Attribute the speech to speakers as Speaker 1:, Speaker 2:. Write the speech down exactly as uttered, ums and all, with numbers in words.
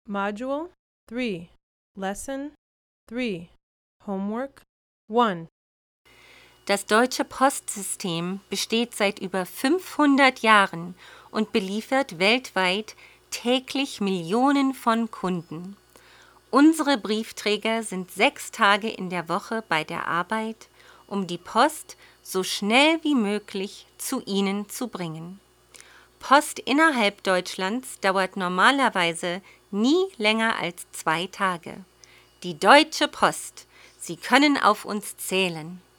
Speaker 1: Module three, Lesson three, Homework one.
Speaker 2: Das deutsche Postsystem besteht seit über fünfhundert Jahren und beliefert weltweit täglich Millionen von Kunden. Unsere Briefträger sind sechs Tage in der Woche bei der Arbeit, um die Post so schnell wie möglich zu Ihnen zu bringen. Post innerhalb Deutschlands dauert normalerweise nie länger als zwei Tage. Die Deutsche Post. Sie können auf uns zählen.